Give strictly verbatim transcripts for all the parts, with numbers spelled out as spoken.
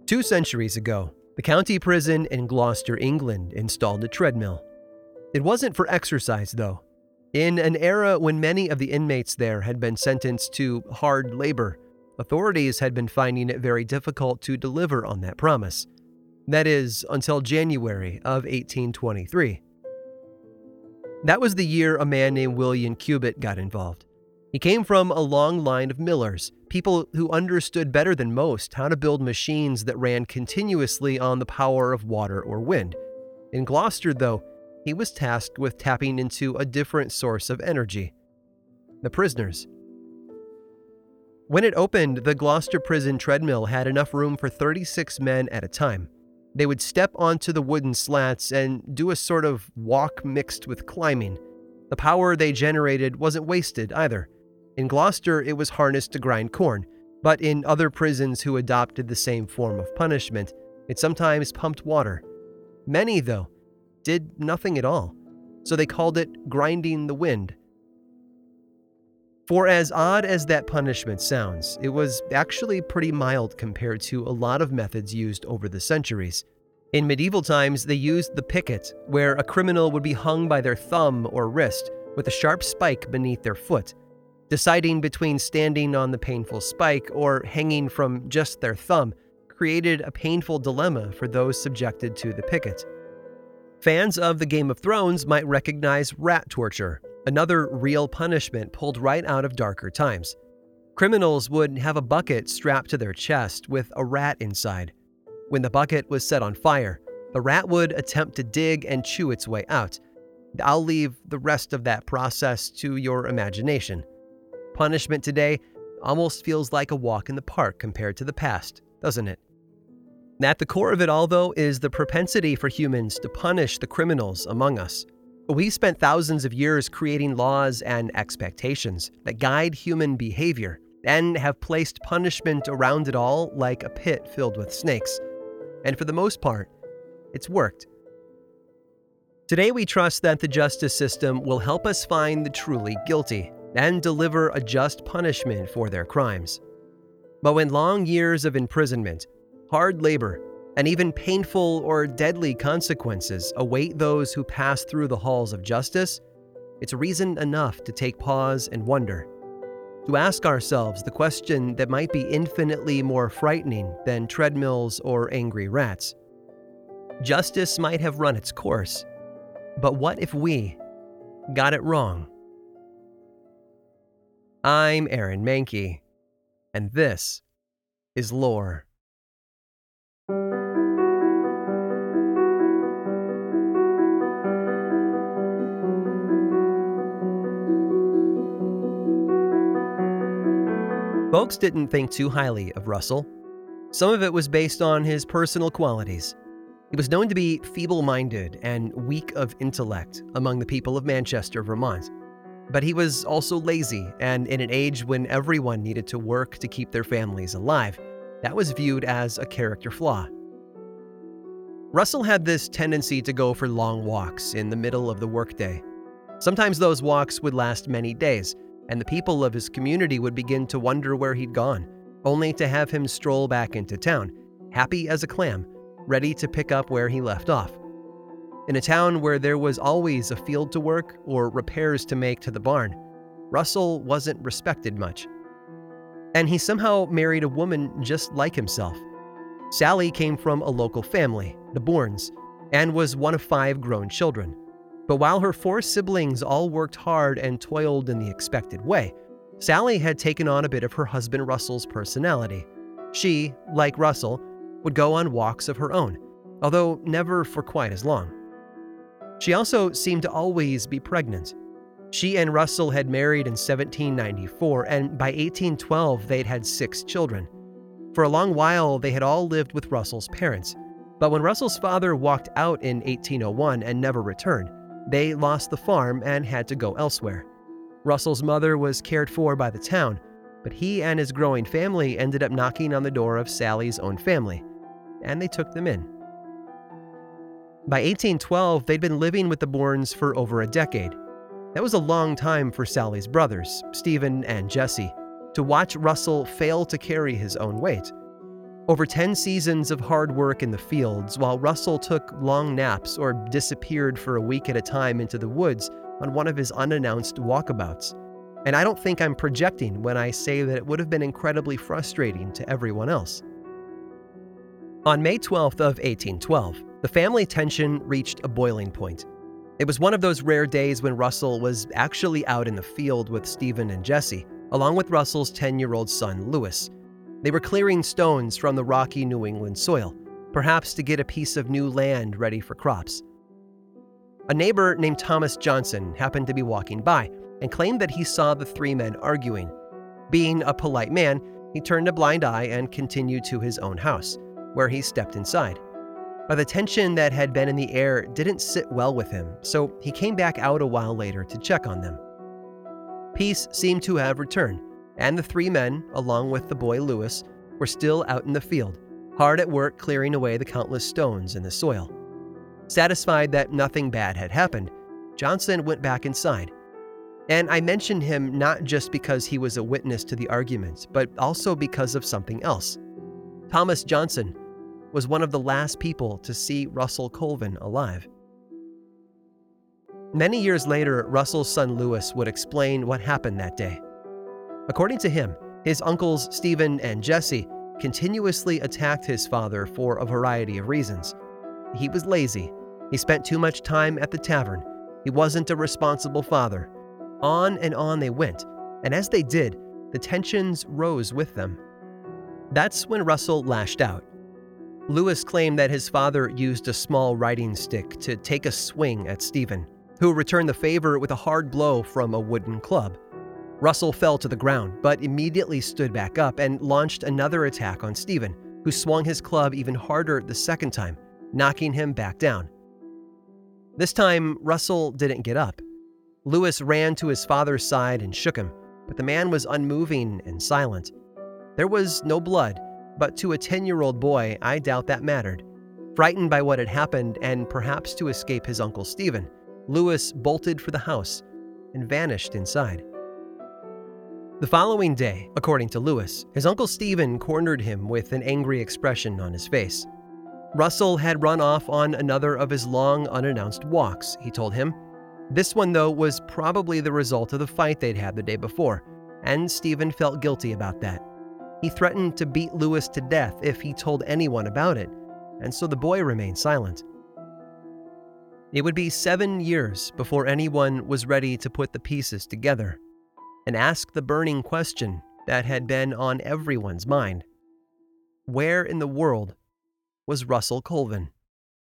Two centuries ago, the county prison in Gloucester, England, installed a treadmill. It wasn't for exercise, though. In an era when many of the inmates there had been sentenced to hard labor, authorities had been finding it very difficult to deliver on that promise. That is, until January of eighteen twenty-three. That was the year a man named William Cubitt got involved. He came from a long line of millers, people who understood better than most how to build machines that ran continuously on the power of water or wind. In Gloucester, though, he was tasked with tapping into a different source of energy: the prisoners. When it opened, the Gloucester prison treadmill had enough room for thirty-six men at a time. They would step onto the wooden slats and do a sort of walk mixed with climbing. The power they generated wasn't wasted either. In Gloucester, it was harnessed to grind corn, but in other prisons who adopted the same form of punishment, it sometimes pumped water. Many, though, did nothing at all, so they called it grinding the wind. For as odd as that punishment sounds, it was actually pretty mild compared to a lot of methods used over the centuries. In medieval times, they used the picket, where a criminal would be hung by their thumb or wrist with a sharp spike beneath their foot. Deciding between standing on the painful spike or hanging from just their thumb created a painful dilemma for those subjected to the picket. Fans of the Game of Thrones might recognize rat torture, another real punishment pulled right out of darker times. Criminals would have a bucket strapped to their chest with a rat inside. When the bucket was set on fire, the rat would attempt to dig and chew its way out. I'll leave the rest of that process to your imagination. Punishment today almost feels like a walk in the park compared to the past, doesn't it? At the core of it all, though, is the propensity for humans to punish the criminals among us. We've spent thousands of years creating laws and expectations that guide human behavior and have placed punishment around it all like a pit filled with snakes. And for the most part, it's worked. Today, we trust that the justice system will help us find the truly guilty and deliver a just punishment for their crimes. But when long years of imprisonment, hard labor, and even painful or deadly consequences await those who pass through the halls of justice, it's reason enough to take pause and wonder, to ask ourselves the question that might be infinitely more frightening than treadmills or angry rats. Justice might have run its course, but what if we got it wrong? I'm Aaron Mahnke, and this is Lore. Folks didn't think too highly of Russell. Some of it was based on his personal qualities. He was known to be feeble-minded and weak of intellect among the people of Manchester, Vermont. But he was also lazy, and in an age when everyone needed to work to keep their families alive, that was viewed as a character flaw. Russell had this tendency to go for long walks in the middle of the workday. Sometimes those walks would last many days, and the people of his community would begin to wonder where he'd gone, only to have him stroll back into town, happy as a clam, ready to pick up where he left off. In a town where there was always a field to work or repairs to make to the barn, Russell wasn't respected much. And he somehow married a woman just like himself. Sally came from a local family, the Bournes, and was one of five grown children. But while her four siblings all worked hard and toiled in the expected way, Sally had taken on a bit of her husband Russell's personality. She, like Russell, would go on walks of her own, although never for quite as long. She also seemed to always be pregnant. She and Russell had married in seventeen ninety-four, and by eighteen twelve they'd had six children. For a long while, they had all lived with Russell's parents, but when Russell's father walked out in eighteen oh one and never returned, they lost the farm and had to go elsewhere. Russell's mother was cared for by the town, but he and his growing family ended up knocking on the door of Sally's own family, and they took them in. By eighteen twelve, they'd been living with the Bournes for over a decade. That was a long time for Sally's brothers, Stephen and Jesse, to watch Russell fail to carry his own weight. Over ten seasons of hard work in the fields, while Russell took long naps or disappeared for a week at a time into the woods on one of his unannounced walkabouts. And I don't think I'm projecting when I say that it would have been incredibly frustrating to everyone else. On May twelfth of eighteen twelve, the family tension reached a boiling point. It was one of those rare days when Russell was actually out in the field with Stephen and Jesse, along with Russell's ten-year-old son, Lewis. They were clearing stones from the rocky New England soil, perhaps to get a piece of new land ready for crops. A neighbor named Thomas Johnson happened to be walking by and claimed that he saw the three men arguing. Being a polite man, he turned a blind eye and continued to his own house, where he stepped inside. But the tension that had been in the air didn't sit well with him, so he came back out a while later to check on them. Peace seemed to have returned, and the three men, along with the boy Lewis, were still out in the field, hard at work clearing away the countless stones in the soil. Satisfied that nothing bad had happened, Johnson went back inside. And I mention him not just because he was a witness to the argument, but also because of something else. Thomas Johnson was one of the last people to see Russell Colvin alive. Many years later, Russell's son Lewis would explain what happened that day. According to him, his uncles Stephen and Jesse continuously attacked his father for a variety of reasons. He was lazy. He spent too much time at the tavern. He wasn't a responsible father. On and on they went, and as they did, the tensions rose with them. That's when Russell lashed out. Lewis claimed that his father used a small riding stick to take a swing at Stephen, who returned the favor with a hard blow from a wooden club. Russell fell to the ground, but immediately stood back up and launched another attack on Stephen, who swung his club even harder the second time, knocking him back down. This time, Russell didn't get up. Lewis ran to his father's side and shook him, but the man was unmoving and silent. There was no blood, but to a ten-year-old boy, I doubt that mattered. Frightened by what had happened, and perhaps to escape his uncle Stephen, Lewis bolted for the house and vanished inside. The following day, according to Lewis, his uncle Stephen cornered him with an angry expression on his face. Russell had run off on another of his long, unannounced walks, he told him. This one, though, was probably the result of the fight they'd had the day before, and Stephen felt guilty about that. He threatened to beat Lewis to death if he told anyone about it, and so the boy remained silent. It would be seven years before anyone was ready to put the pieces together and ask the burning question that had been on everyone's mind. Where in the world was Russell Colvin?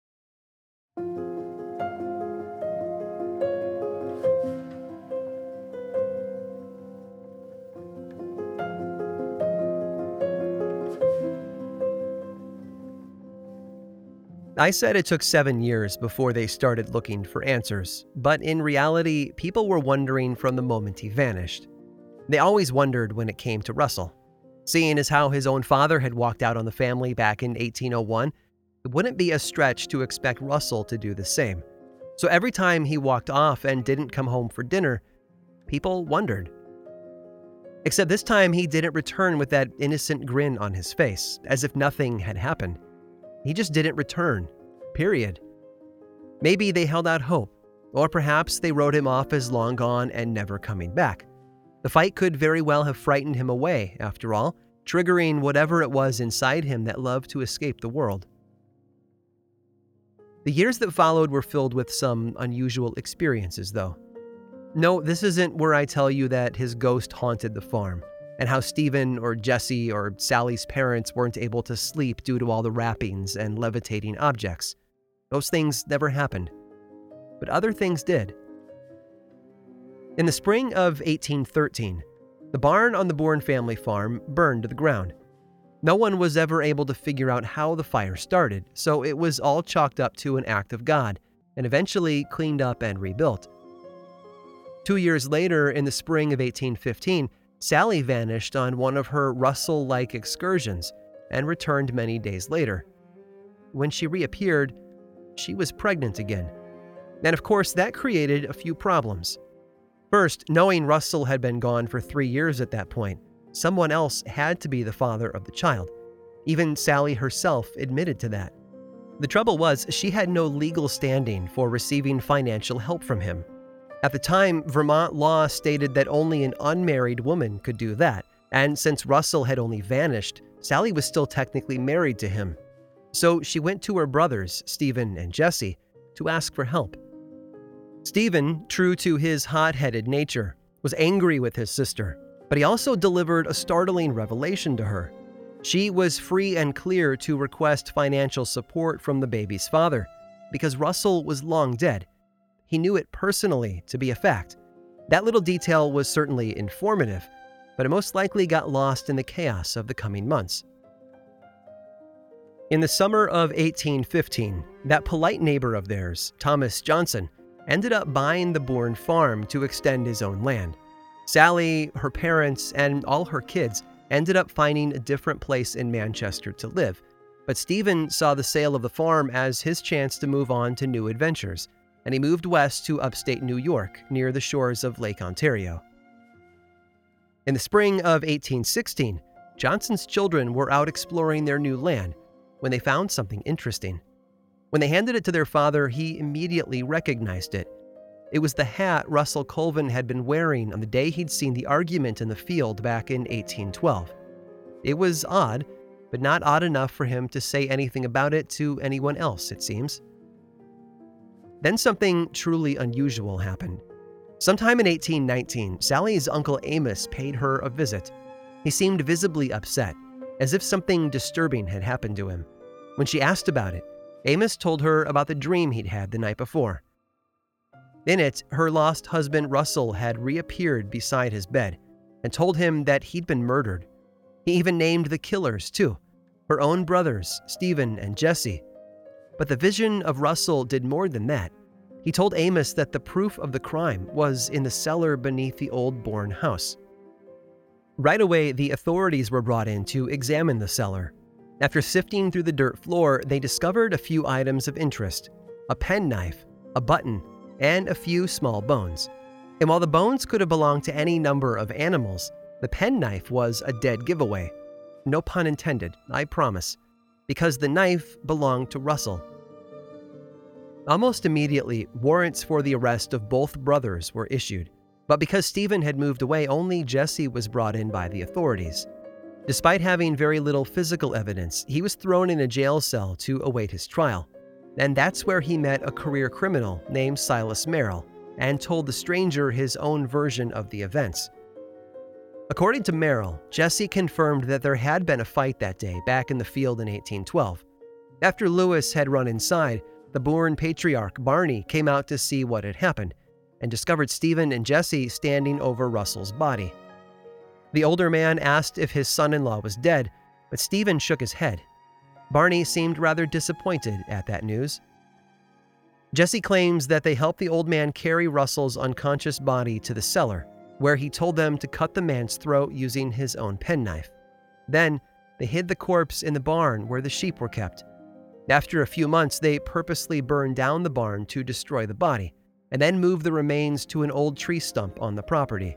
I said it took seven years before they started looking for answers, but in reality, people were wondering from the moment he vanished. They always wondered when it came to Russell. Seeing as how his own father had walked out on the family back in eighteen oh one, it wouldn't be a stretch to expect Russell to do the same. So every time he walked off and didn't come home for dinner, people wondered. Except this time he didn't return with that innocent grin on his face, as if nothing had happened. He just didn't return, period. Maybe they held out hope, or perhaps they wrote him off as long gone and never coming back. The fight could very well have frightened him away, after all, triggering whatever it was inside him that loved to escape the world. The years that followed were filled with some unusual experiences, though. No, this isn't where I tell you that his ghost haunted the farm, and how Stephen or Jesse or Sally's parents weren't able to sleep due to all the wrappings and levitating objects. Those things never happened. But other things did. In the spring of eighteen thirteen, the barn on the Bourne family farm burned to the ground. No one was ever able to figure out how the fire started, so it was all chalked up to an act of God, and eventually cleaned up and rebuilt. Two years later, in the spring of eighteen fifteen, Sally vanished on one of her Russell-like excursions and returned many days later. When she reappeared, she was pregnant again. And of course, that created a few problems. First, knowing Russell had been gone for three years at that point, someone else had to be the father of the child. Even Sally herself admitted to that. The trouble was, she had no legal standing for receiving financial help from him. At the time, Vermont law stated that only an unmarried woman could do that, and since Russell had only vanished, Sally was still technically married to him. So she went to her brothers, Stephen and Jesse, to ask for help. Stephen, true to his hot-headed nature, was angry with his sister, but he also delivered a startling revelation to her. She was free and clear to request financial support from the baby's father, because Russell was long dead. He knew it personally to be a fact. That little detail was certainly informative, but it most likely got lost in the chaos of the coming months. In the summer of eighteen fifteen, that polite neighbor of theirs, Thomas Johnson, ended up buying the Bourne farm to extend his own land. Sally, her parents, and all her kids ended up finding a different place in Manchester to live, but Stephen saw the sale of the farm as his chance to move on to new adventures, and he moved west to upstate New York, near the shores of Lake Ontario. In the spring of eighteen sixteen, Johnson's children were out exploring their new land when they found something interesting. When they handed it to their father, he immediately recognized it. It was the hat Russell Colvin had been wearing on the day he'd seen the argument in the field back in eighteen twelve. It was odd, but not odd enough for him to say anything about it to anyone else, it seems. Then something truly unusual happened. Sometime in eighteen nineteen, Sally's Uncle Amos paid her a visit. He seemed visibly upset, as if something disturbing had happened to him. When she asked about it, Amos told her about the dream he'd had the night before. In it, her lost husband Russell had reappeared beside his bed and told him that he'd been murdered. He even named the killers, too, her own brothers, Stephen and Jesse. But the vision of Russell did more than that. He told Amos that the proof of the crime was in the cellar beneath the old Bourne house. Right away, the authorities were brought in to examine the cellar. After sifting through the dirt floor, they discovered a few items of interest: a penknife, a button, and a few small bones. And while the bones could have belonged to any number of animals, the penknife was a dead giveaway. No pun intended, I promise, because the knife belonged to Russell. Almost immediately, warrants for the arrest of both brothers were issued, but because Stephen had moved away, only Jesse was brought in by the authorities. Despite having very little physical evidence, he was thrown in a jail cell to await his trial, and that's where he met a career criminal named Silas Merrill and told the stranger his own version of the events. According to Merrill, Jesse confirmed that there had been a fight that day back in the field in eighteen twelve. After Lewis had run inside, the Bourne patriarch Barney came out to see what had happened and discovered Stephen and Jesse standing over Russell's body. The older man asked if his son-in-law was dead, but Stephen shook his head. Barney seemed rather disappointed at that news. Jesse claims that they helped the old man carry Russell's unconscious body to the cellar, where he told them to cut the man's throat using his own penknife. Then, they hid the corpse in the barn where the sheep were kept. After a few months, they purposely burned down the barn to destroy the body, and then moved the remains to an old tree stump on the property.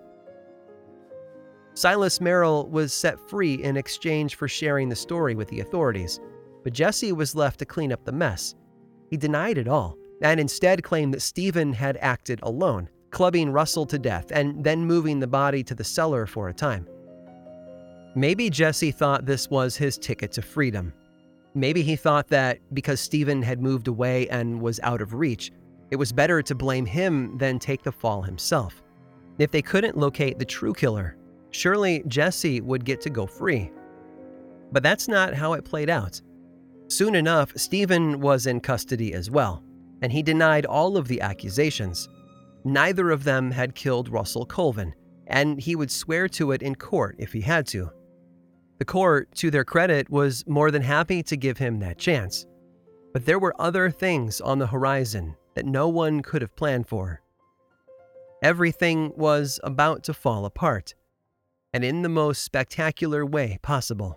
Silas Merrill was set free in exchange for sharing the story with the authorities, but Jesse was left to clean up the mess. He denied it all, and instead claimed that Stephen had acted alone, clubbing Russell to death and then moving the body to the cellar for a time. Maybe Jesse thought this was his ticket to freedom. Maybe he thought that because Stephen had moved away and was out of reach, it was better to blame him than take the fall himself. If they couldn't locate the true killer, surely Jesse would get to go free. But that's not how it played out. Soon enough, Stephen was in custody as well, and he denied all of the accusations. Neither of them had killed Russell Colvin, and he would swear to it in court if he had to. The court, to their credit, was more than happy to give him that chance. But there were other things on the horizon that no one could have planned for. Everything was about to fall apart, and in the most spectacular way possible.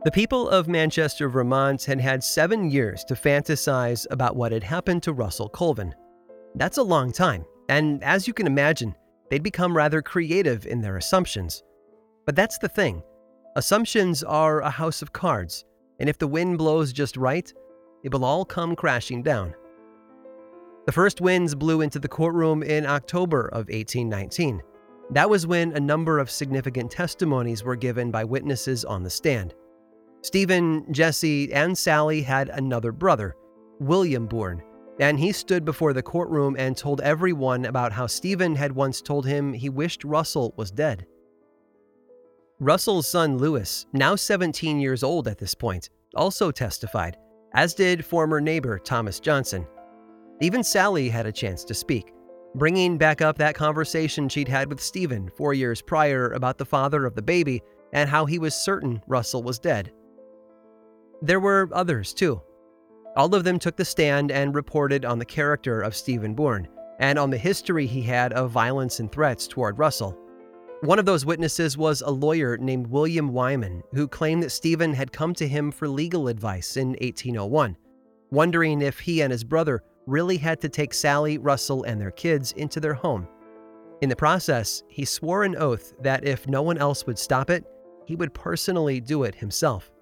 The people of Manchester, Vermont had had seven years to fantasize about what had happened to Russell Colvin. That's a long time, and as you can imagine, they'd become rather creative in their assumptions. But that's the thing. Assumptions are a house of cards, and if the wind blows just right, it will all come crashing down. The first winds blew into the courtroom in October of eighteen nineteen. That was when a number of significant testimonies were given by witnesses on the stand. Stephen, Jesse, and Sally had another brother, William Bourne, and he stood before the courtroom and told everyone about how Stephen had once told him he wished Russell was dead. Russell's son Lewis, now seventeen years old at this point, also testified, as did former neighbor Thomas Johnson. Even Sally had a chance to speak, bringing back up that conversation she'd had with Stephen four years prior about the father of the baby and how he was certain Russell was dead. There were others, too. All of them took the stand and reported on the character of Stephen Bourne and on the history he had of violence and threats toward Russell. One of those witnesses was a lawyer named William Wyman, who claimed that Stephen had come to him for legal advice in eighteen oh one, wondering if he and his brother really had to take Sally, Russell, and their kids into their home. In the process, he swore an oath that if no one else would stop it, he would personally do it himself.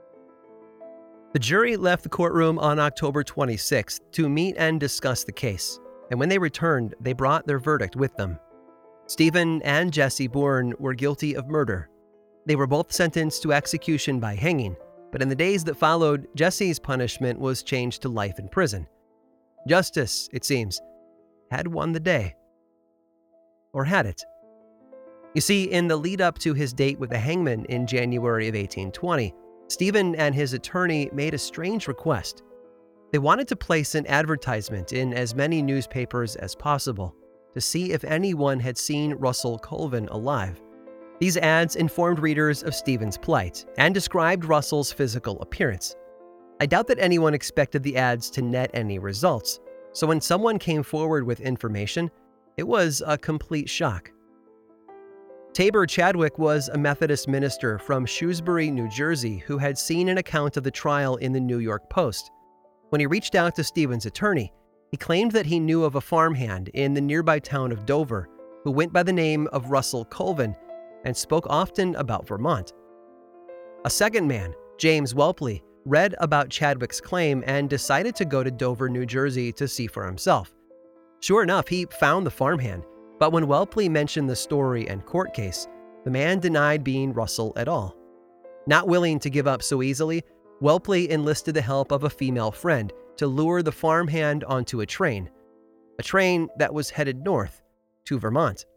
The jury left the courtroom on October twenty-sixth to meet and discuss the case, and when they returned, they brought their verdict with them. Stephen and Jesse Bourne were guilty of murder. They were both sentenced to execution by hanging, but in the days that followed, Jesse's punishment was changed to life in prison. Justice, it seems, had won the day. Or had it? You see, in the lead-up to his date with the hangman in January of eighteen twenty, Stephen and his attorney made a strange request. They wanted to place an advertisement in as many newspapers as possible to see if anyone had seen Russell Colvin alive. These ads informed readers of Stephen's plight and described Russell's physical appearance. I doubt that anyone expected the ads to net any results, so when someone came forward with information, it was a complete shock. Tabor Chadwick was a Methodist minister from Shrewsbury, New Jersey, who had seen an account of the trial in the New York Post. When he reached out to Stephen's attorney, he claimed that he knew of a farmhand in the nearby town of Dover who went by the name of Russell Colvin and spoke often about Vermont. A second man, James Welpley, read about Chadwick's claim and decided to go to Dover, New Jersey to see for himself. Sure enough, he found the farmhand, but when Welpley mentioned the story and court case, the man denied being Russell at all. Not willing to give up so easily, Welpley enlisted the help of a female friend to lure the farmhand onto a train, a train that was headed north to Vermont.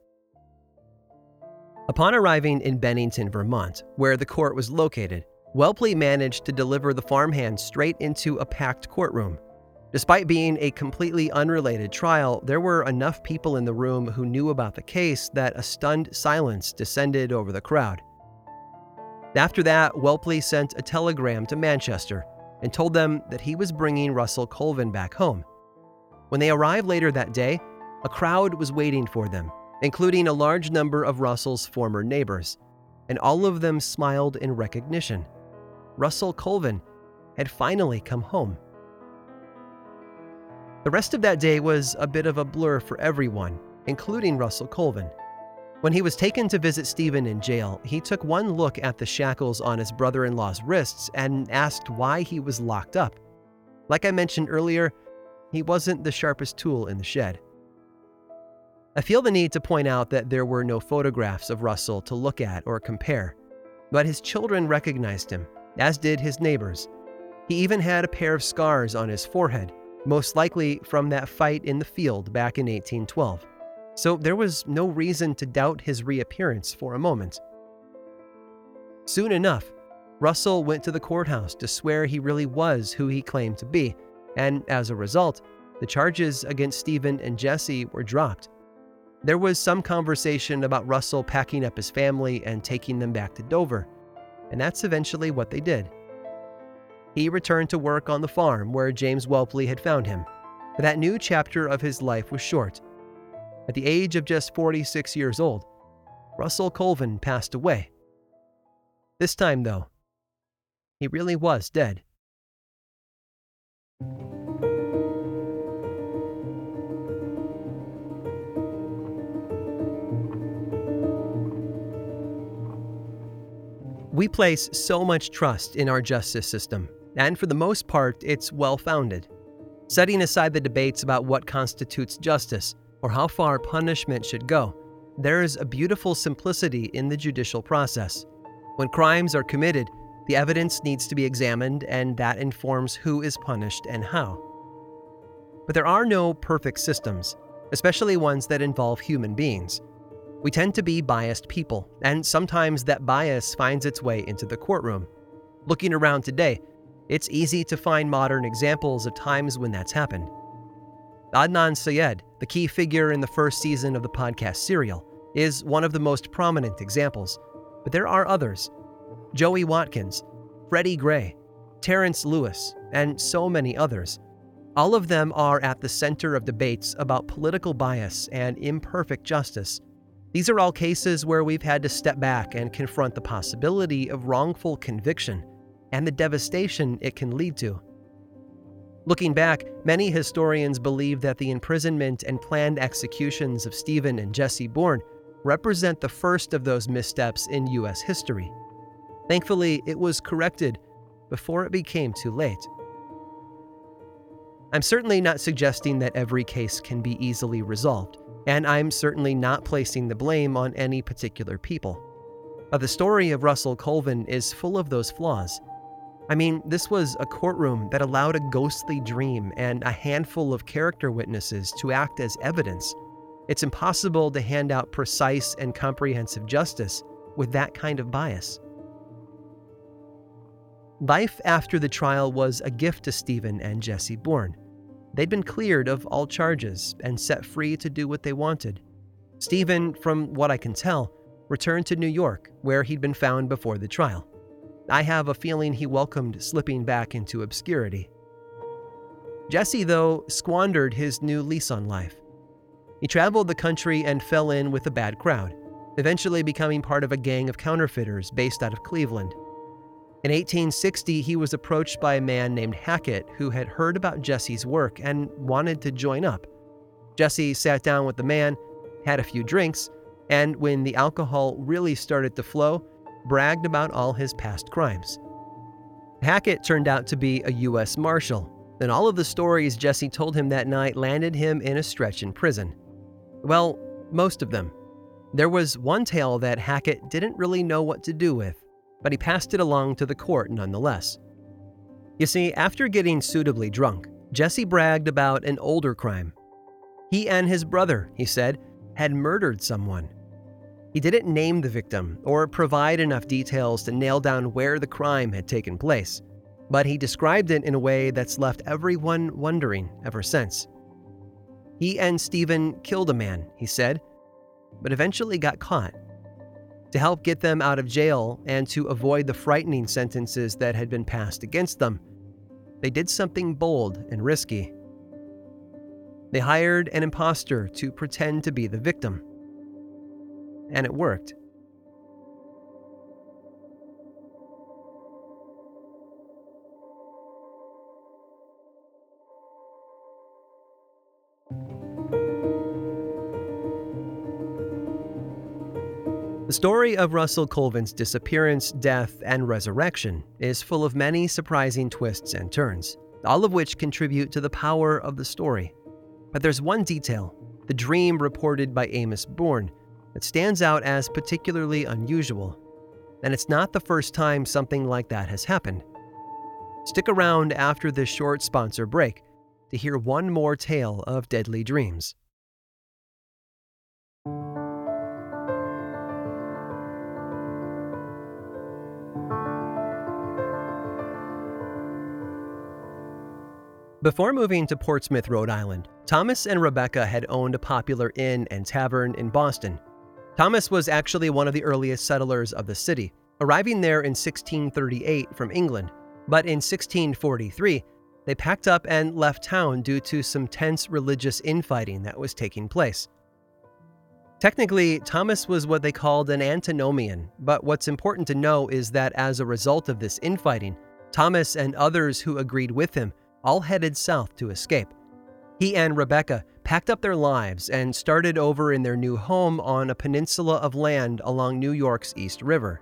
Upon arriving in Bennington, Vermont, where the court was located, Welpley managed to deliver the farmhand straight into a packed courtroom. Despite being a completely unrelated trial, there were enough people in the room who knew about the case that a stunned silence descended over the crowd. After that, Welpley sent a telegram to Manchester and told them that he was bringing Russell Colvin back home. When they arrived later that day, a crowd was waiting for them, including a large number of Russell's former neighbors, and all of them smiled in recognition. Russell Colvin had finally come home. The rest of that day was a bit of a blur for everyone, including Russell Colvin. When he was taken to visit Stephen in jail, he took one look at the shackles on his brother-in-law's wrists and asked why he was locked up. Like I mentioned earlier, he wasn't the sharpest tool in the shed. I feel the need to point out that there were no photographs of Russell to look at or compare, but his children recognized him, as did his neighbors. He even had a pair of scars on his forehead, most likely from that fight in the field back in eighteen twelve. So there was no reason to doubt his reappearance for a moment. Soon enough, Russell went to the courthouse to swear he really was who he claimed to be, and as a result, the charges against Stephen and Jesse were dropped. There was some conversation about Russell packing up his family and taking them back to Dover, and that's eventually what they did. He returned to work on the farm where James Welpley had found him, but that new chapter of his life was short. At the age of just forty-six years old, Russell Colvin passed away. This time, though, He really was dead. We place so much trust in our justice system, and for the most part, it's well-founded. Setting aside the debates about what constitutes justice or how far punishment should go, there is a beautiful simplicity in the judicial process. When crimes are committed, the evidence needs to be examined, and that informs who is punished and how. But there are no perfect systems, especially ones that involve human beings. We tend to be biased people, and sometimes that bias finds its way into the courtroom. Looking around today, it's easy to find modern examples of times when that's happened. Adnan Syed, the key figure in the first season of the podcast Serial, is one of the most prominent examples, but there are others. Joey Watkins, Freddie Gray, Terrence Lewis, and so many others. All of them are at the center of debates about political bias and imperfect justice. These are all cases where we've had to step back and confront the possibility of wrongful conviction and the devastation it can lead to. Looking back, many historians believe that the imprisonment and planned executions of Stephen and Jesse Bourne represent the first of those missteps in U S history. Thankfully, it was corrected before it became too late. I'm certainly not suggesting that every case can be easily resolved, and I'm certainly not placing the blame on any particular people. But the story of Russell Colvin is full of those flaws. I mean, this was a courtroom that allowed a ghostly dream and a handful of character witnesses to act as evidence. It's impossible to hand out precise and comprehensive justice with that kind of bias. Life after the trial was a gift to Stephen and Jesse Bourne. They'd been cleared of all charges and set free to do what they wanted. Stephen, from what I can tell, returned to New York, where he'd been found before the trial. I have a feeling he welcomed slipping back into obscurity. Jesse, though, squandered his new lease on life. He traveled the country and fell in with a bad crowd, eventually becoming part of a gang of counterfeiters based out of Cleveland. In eighteen sixty, he was approached by a man named Hackett who had heard about Jesse's work and wanted to join up. Jesse sat down with the man, had a few drinks, and when the alcohol really started to flow, bragged about all his past crimes. Hackett turned out to be a U S Marshal, and all of the stories Jesse told him that night landed him in a stretch in prison. Well, most of them. There was one tale that Hackett didn't really know what to do with, but he passed it along to the court nonetheless. You see, after getting suitably drunk, Jesse bragged about an older crime. He and his brother, he said, had murdered someone. He didn't name the victim or provide enough details to nail down where the crime had taken place, but he described it in a way that's left everyone wondering ever since. He and Stephen killed a man, he said, but eventually got caught. To help get them out of jail and to avoid the frightening sentences that had been passed against them, they did something bold and risky. They hired an imposter to pretend to be the victim. And it worked. The story of Russell Colvin's disappearance, death, and resurrection is full of many surprising twists and turns, all of which contribute to the power of the story. But there's one detail, the dream reported by Amos Bourne, that stands out as particularly unusual. And it's not the first time something like that has happened. Stick around after this short sponsor break to hear one more tale of deadly dreams. Before moving to Portsmouth, Rhode Island, Thomas and Rebecca had owned a popular inn and tavern in Boston. Thomas was actually one of the earliest settlers of the city, arriving there in sixteen thirty-eight from England, but in sixteen forty-three, they packed up and left town due to some tense religious infighting that was taking place. Technically, Thomas was what they called an antinomian, but what's important to know is that as a result of this infighting, Thomas and others who agreed with him all headed south to escape. He and Rebecca packed up their lives and started over in their new home on a peninsula of land along New York's East River.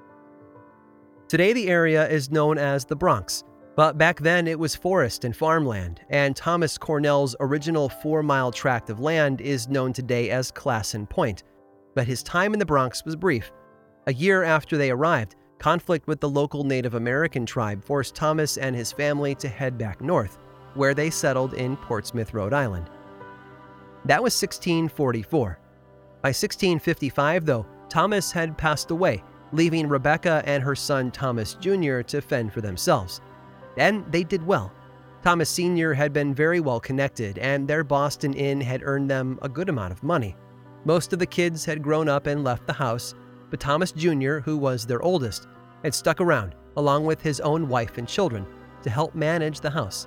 Today, the area is known as the Bronx, but back then it was forest and farmland, and Thomas Cornell's original four-mile tract of land is known today as Classen Point. But his time in the Bronx was brief. A year after they arrived, conflict with the local Native American tribe forced Thomas and his family to head back north, where they settled in Portsmouth, Rhode Island. That was sixteen forty-four. By sixteen fifty-five, though, Thomas had passed away, leaving Rebecca and her son Thomas Junior to fend for themselves. And they did well. Thomas Senior had been very well connected, and their Boston Inn had earned them a good amount of money. Most of the kids had grown up and left the house, but Thomas Junior, who was their oldest, had stuck around, along with his own wife and children, to help manage the house.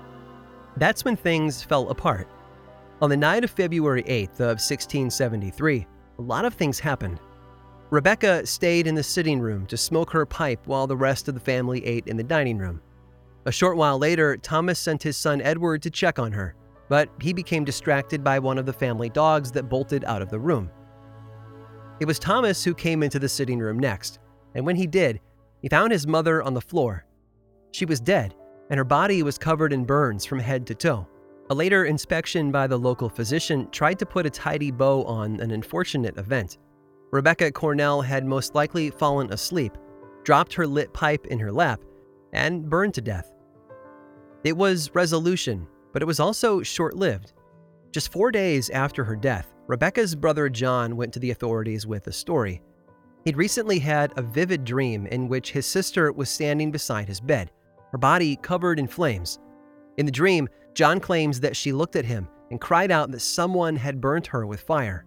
That's when things fell apart. On the night of February eighth of sixteen seventy-three, a lot of things happened. Rebecca stayed in the sitting room to smoke her pipe while the rest of the family ate in the dining room. A short while later, Thomas sent his son Edward to check on her, but he became distracted by one of the family dogs that bolted out of the room. It was Thomas who came into the sitting room next, and when he did, he found his mother on the floor. She was dead, and her body was covered in burns from head to toe. A later inspection by the local physician tried to put a tidy bow on an unfortunate event. Rebecca Cornell had most likely fallen asleep, dropped her lit pipe in her lap, and burned to death. It was resolution, but it was also short-lived. Just four days after her death, Rebecca's brother John went to the authorities with a story. He'd recently had a vivid dream in which his sister was standing beside his bed, her body covered in flames. In the dream, John claims that she looked at him and cried out that someone had burnt her with fire.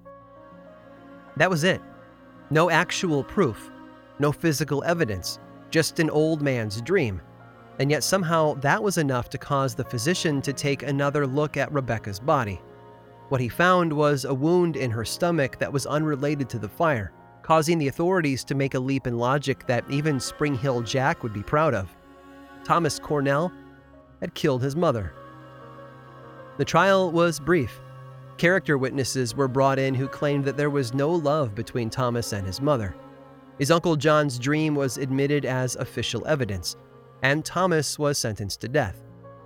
That was it. No actual proof, no physical evidence, just an old man's dream. And yet somehow that was enough to cause the physician to take another look at Rebecca's body. What he found was a wound in her stomach that was unrelated to the fire, causing the authorities to make a leap in logic that even Spring Hill Jack would be proud of. Thomas Cornell had killed his mother. The trial was brief. Character witnesses were brought in who claimed that there was no love between Thomas and his mother. His Uncle John's dream was admitted as official evidence, and Thomas was sentenced to death.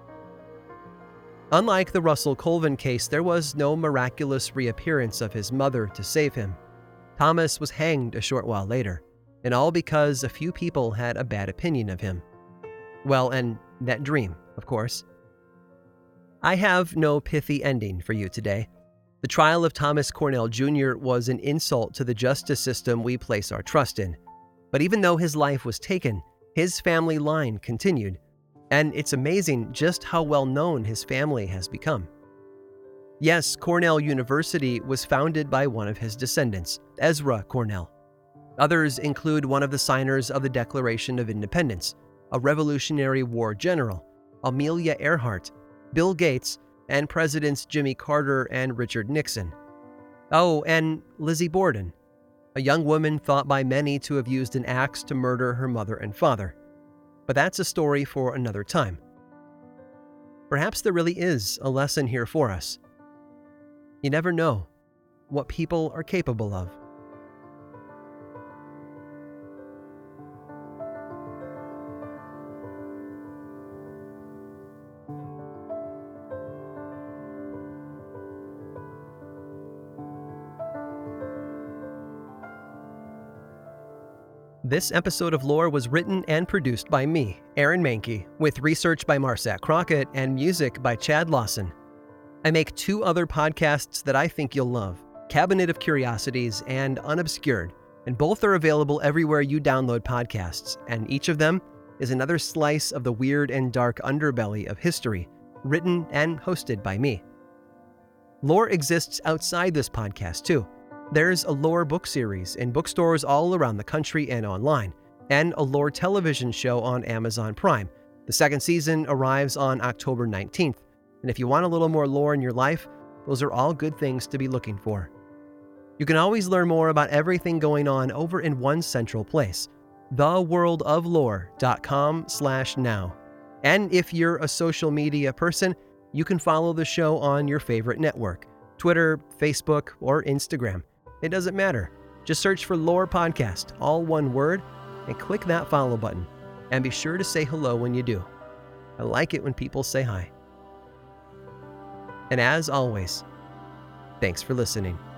Unlike the Russell Colvin case, there was no miraculous reappearance of his mother to save him. Thomas was hanged a short while later, and all because a few people had a bad opinion of him. Well, and that dream, of course. I have no pithy ending for you today. The trial of Thomas Cornell Junior was an insult to the justice system we place our trust in. But even though his life was taken, his family line continued. And it's amazing just how well known his family has become. Yes, Cornell University was founded by one of his descendants, Ezra Cornell. Others include one of the signers of the Declaration of Independence, a Revolutionary War general, Amelia Earhart, Bill Gates, and Presidents Jimmy Carter and Richard Nixon. Oh, and Lizzie Borden, a young woman thought by many to have used an axe to murder her mother and father. But that's a story for another time. Perhaps there really is a lesson here for us. You never know what people are capable of. This episode of Lore was written and produced by me, Aaron Mahnke, with research by Marsac Crockett and music by Chad Lawson. I make two other podcasts that I think you'll love, Cabinet of Curiosities and Unobscured, and both are available everywhere you download podcasts, and each of them is another slice of the weird and dark underbelly of history, written and hosted by me. Lore exists outside this podcast too. There's a Lore book series in bookstores all around the country and online, and a Lore television show on Amazon Prime. The second season arrives on October nineteenth, and if you want a little more lore in your life, those are all good things to be looking for. You can always learn more about everything going on over in one central place, the world of lore dot com slash now. And if you're a social media person, you can follow the show on your favorite network, Twitter, Facebook, or Instagram. It doesn't matter. Just search for Lore Podcast, all one word, and click that follow button. And be sure to say hello when you do. I like it when people say hi. And as always, thanks for listening.